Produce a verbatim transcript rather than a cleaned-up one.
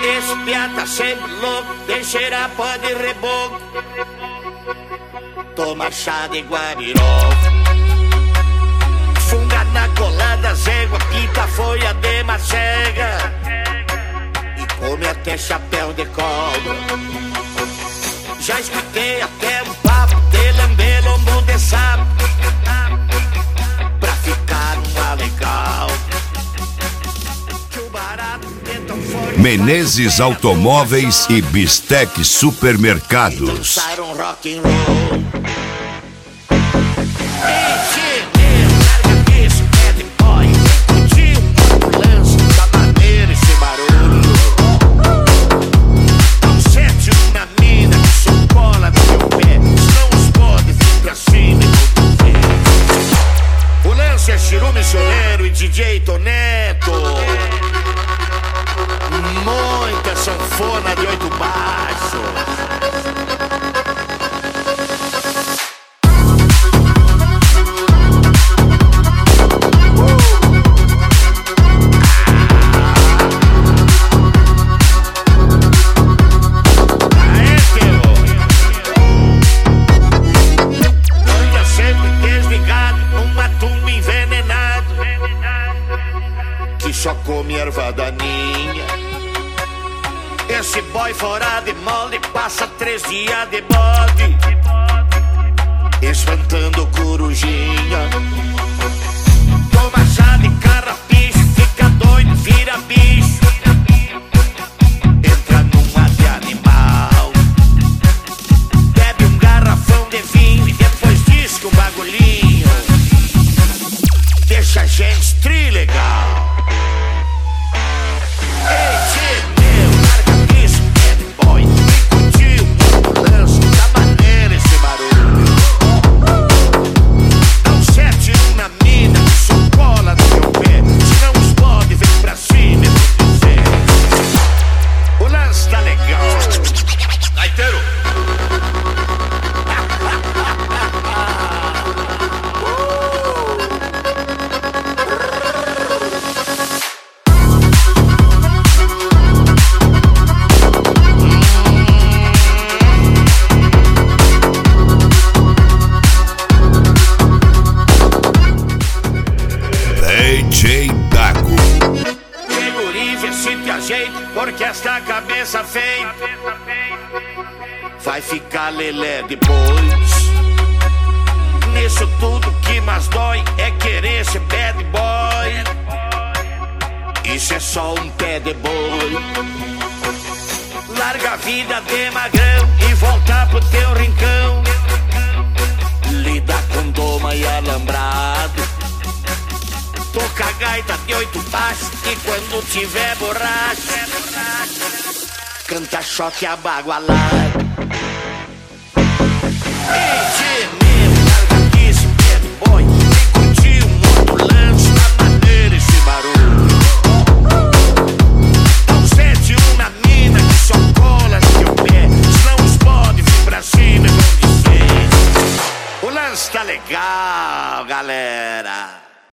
Esse piá tá sempre louco, tem cheirar pó de reboco. Toma chá de guabirol, funga na colada, zégua, pinta folha de macega e come até chapéu de cobra. Já escutei até um papo de lamber lombo de sapo pra ficar uma legal. Menezes Automóveis e Bistec Supermercados. Dançaram rock and roll. Missioneiro e D J Toneto, muita sanfona de oito baixos. Só come erva daninha. Esse boy fora de molde passa três dias de bode espantando corujinha. Toma chá de carrapicho, fica doido, vira bicho. Entra numa de animal, bebe um garrafão de vinho e depois diz que o bagulhinho deixa a gente trilegal. Porque esta cabeça feia vai ficar lelé depois. Nisso tudo que mais dói é querer ser bad boy. Isso é só um pé de boi. Larga a vida de magrão e volta pro teu rincão. Lida com doma e alambrado. Toca gaita de oito baixos e quando tiver borracha canta choque abagualado.